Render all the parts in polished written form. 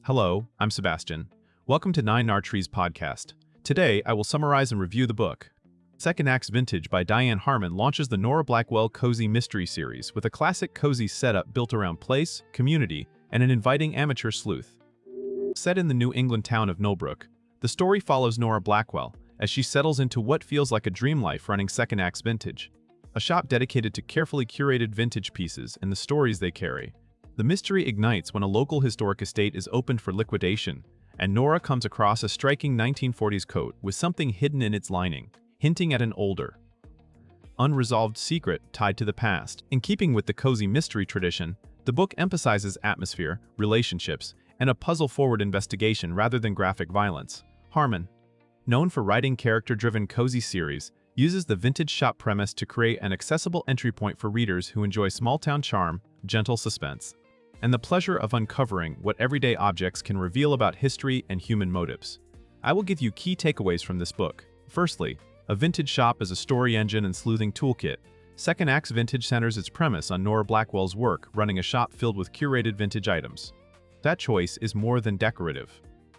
Hello, I'm Sebastian. Welcome to Nine Archery's podcast. Today, I will summarize and review the book. Second Acts Vintage by Diane Harmon launches the Nora Blackwell Cozy Mystery Series with a classic cozy setup built around place, community, and an inviting amateur sleuth. Set in the New England town of Millbrook, the story follows Nora Blackwell as she settles into what feels like a dream life running Second Acts Vintage, a shop dedicated to carefully curated vintage pieces and the stories they carry. The mystery ignites when a local historic estate is opened for liquidation, and Nora comes across a striking 1940s coat with something hidden in its lining, hinting at an older, unresolved secret tied to the past. In keeping with the cozy mystery tradition, the book emphasizes atmosphere, relationships, and a puzzle-forward investigation rather than graphic violence. Harmon, known for writing character-driven cozy series, uses the vintage shop premise to create an accessible entry point for readers who enjoy small-town charm, gentle suspense, and the pleasure of uncovering what everyday objects can reveal about history and human motives. I will give you key takeaways from this book. Firstly, a vintage shop is a story engine and sleuthing toolkit. Second Acts Vintage centers its premise on Nora Blackwell's work running a shop filled with curated vintage items. That choice is more than decorative.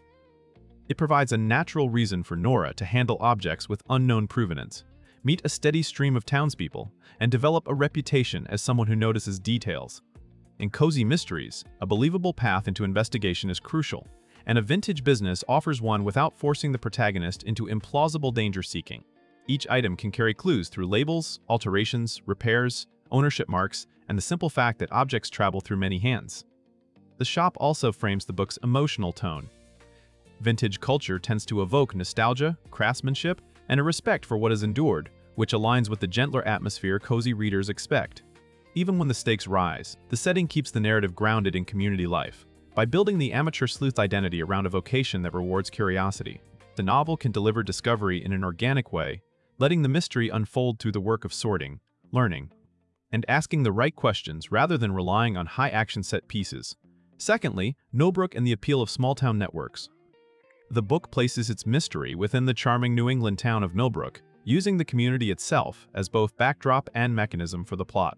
It provides a natural reason for Nora to handle objects with unknown provenance, meet a steady stream of townspeople, and develop a reputation as someone who notices details. In cozy mysteries, a believable path into investigation is crucial, and a vintage business offers one without forcing the protagonist into implausible danger-seeking. Each item can carry clues through labels, alterations, repairs, ownership marks, and the simple fact that objects travel through many hands. The shop also frames the book's emotional tone. Vintage culture tends to evoke nostalgia, craftsmanship, and a respect for what has endured, which aligns with the gentler atmosphere cozy readers expect. Even when the stakes rise, the setting keeps the narrative grounded in community life. By building the amateur sleuth identity around a vocation that rewards curiosity, the novel can deliver discovery in an organic way, letting the mystery unfold through the work of sorting, learning, and asking the right questions rather than relying on high-action set pieces. Secondly, Millbrook and the appeal of small-town networks. The book places its mystery within the charming New England town of Millbrook, using the community itself as both backdrop and mechanism for the plot.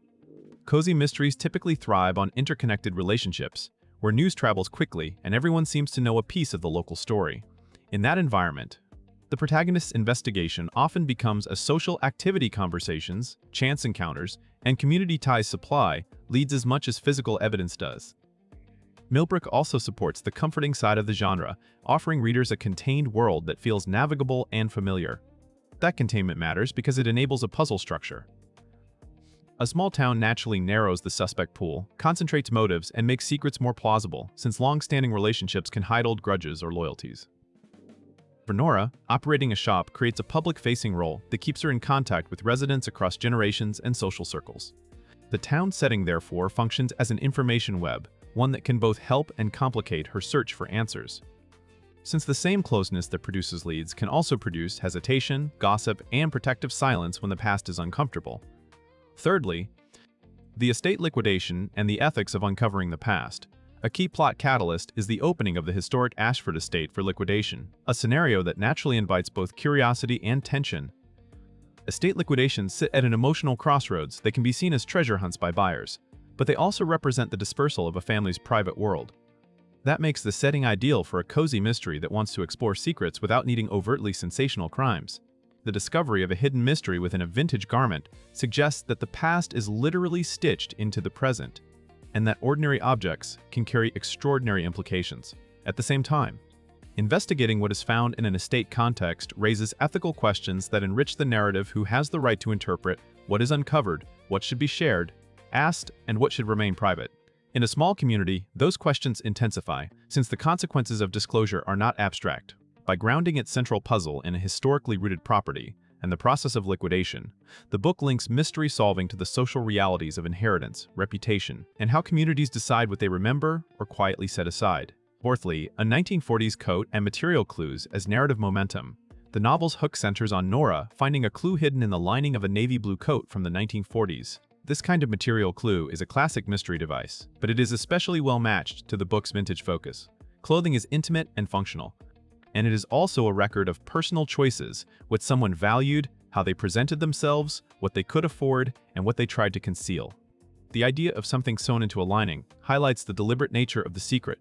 Cozy mysteries typically thrive on interconnected relationships, where news travels quickly and everyone seems to know a piece of the local story. In that environment, the protagonist's investigation often becomes a social activity conversations, chance encounters, and community ties supply leads as much as physical evidence does. Millbrook also supports the comforting side of the genre, offering readers a contained world that feels navigable and familiar. That containment matters because it enables a puzzle structure. A small town naturally narrows the suspect pool, concentrates motives, and makes secrets more plausible, since long-standing relationships can hide old grudges or loyalties. For Nora, operating a shop creates a public-facing role that keeps her in contact with residents across generations and social circles. The town setting, therefore, functions as an information web, one that can both help and complicate her search for answers. Since the same closeness that produces leads can also produce hesitation, gossip, and protective silence when the past is uncomfortable. Thirdly, the estate liquidation and the ethics of uncovering the past. A key plot catalyst is the opening of the historic Ashford estate for liquidation, a scenario that naturally invites both curiosity and tension. Estate liquidations sit at an emotional crossroads that can be seen as treasure hunts by buyers, but they also represent the dispersal of a family's private world. That makes the setting ideal for a cozy mystery that wants to explore secrets without needing overtly sensational crimes. The discovery of a hidden mystery within a vintage garment suggests that the past is literally stitched into the present, and that ordinary objects can carry extraordinary implications. At the same time, investigating what is found in an estate context raises ethical questions that enrich the narrative. Who has the right to interpret what is uncovered, what should be shared, asked, and what should remain private? In a small community, those questions intensify, since the consequences of disclosure are not abstract. By grounding its central puzzle in a historically rooted property and the process of liquidation, the book links mystery solving to the social realities of inheritance, reputation, and how communities decide what they remember or quietly set aside. Fourthly, a 1940s coat and material clues as narrative momentum. The novel's hook centers on Nora finding a clue hidden in the lining of a navy blue coat from the 1940s. This kind of material clue is a classic mystery device, but it is especially well matched to the book's vintage focus. Clothing is intimate and functional, and it is also a record of personal choices, what someone valued, how they presented themselves, what they could afford, and what they tried to conceal. The idea of something sewn into a lining highlights the deliberate nature of the secret,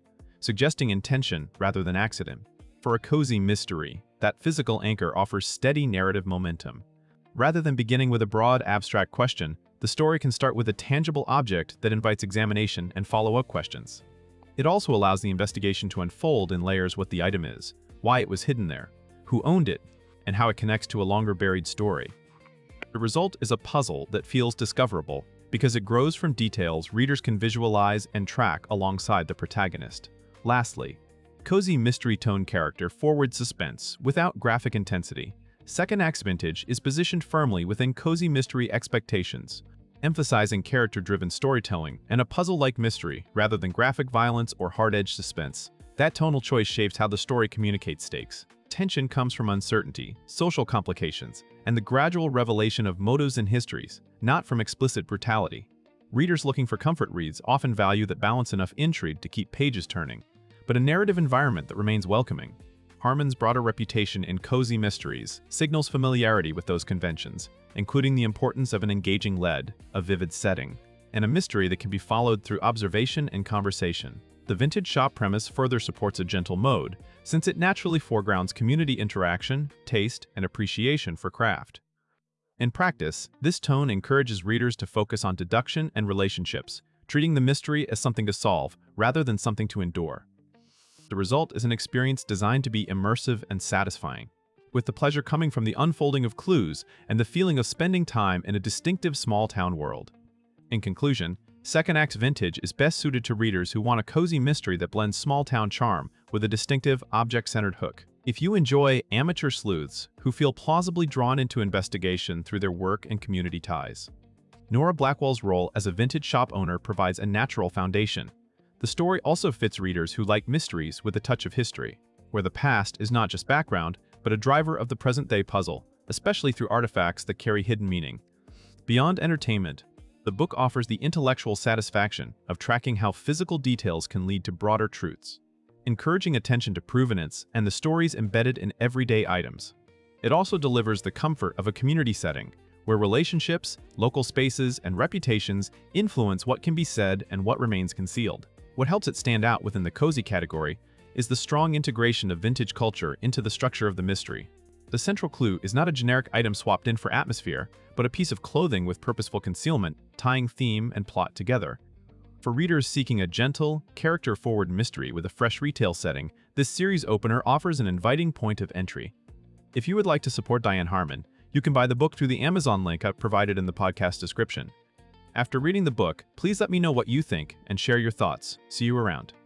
suggesting intention rather than accident. For a cozy mystery, that physical anchor offers steady narrative momentum. Rather than beginning with a broad, abstract question, the story can start with a tangible object that invites examination and follow-up questions. It also allows the investigation to unfold in layers: what the item is, why it was hidden there, who owned it, and how it connects to a longer buried story. The result is a puzzle that feels discoverable because it grows from details readers can visualize and track alongside the protagonist. Lastly, cozy mystery tone character forward suspense without graphic intensity. Second Act's Vintage is positioned firmly within cozy mystery expectations, emphasizing character-driven storytelling and a puzzle-like mystery rather than graphic violence or hard-edged suspense. That tonal choice shapes how the story communicates stakes. Tension comes from uncertainty, social complications, and the gradual revelation of motives and histories, not from explicit brutality. Readers looking for comfort reads often value that balance enough intrigue to keep pages turning, but a narrative environment that remains welcoming. Harmon's broader reputation in cozy mysteries signals familiarity with those conventions, including the importance of an engaging lead, a vivid setting, and a mystery that can be followed through observation and conversation. The vintage shop premise further supports a gentle mode, since it naturally foregrounds community interaction, taste, and appreciation for craft. In practice, this tone encourages readers to focus on deduction and relationships, treating the mystery as something to solve rather than something to endure. The result is an experience designed to be immersive and satisfying, with the pleasure coming from the unfolding of clues and the feeling of spending time in a distinctive small-town world. In conclusion, Second Act's Vintage is best suited to readers who want a cozy mystery that blends small-town charm with a distinctive, object-centered hook. If you enjoy amateur sleuths who feel plausibly drawn into investigation through their work and community ties, Nora Blackwell's role as a vintage shop owner provides a natural foundation. The story also fits readers who like mysteries with a touch of history, where the past is not just background, but a driver of the present-day puzzle, especially through artifacts that carry hidden meaning. Beyond entertainment, the book offers the intellectual satisfaction of tracking how physical details can lead to broader truths, encouraging attention to provenance and the stories embedded in everyday items. It also delivers the comfort of a community setting, where relationships, local spaces, and reputations influence what can be said and what remains concealed. What helps it stand out within the cozy category is the strong integration of vintage culture into the structure of the mystery. The central clue is not a generic item swapped in for atmosphere, but a piece of clothing with purposeful concealment, tying theme and plot together. For readers seeking a gentle, character-forward mystery with a fresh retail setting, this series opener offers an inviting point of entry. If you would like to support Diane Harmon, you can buy the book through the Amazon link I've provided in the podcast description. After reading the book, please let me know what you think and share your thoughts. See you around.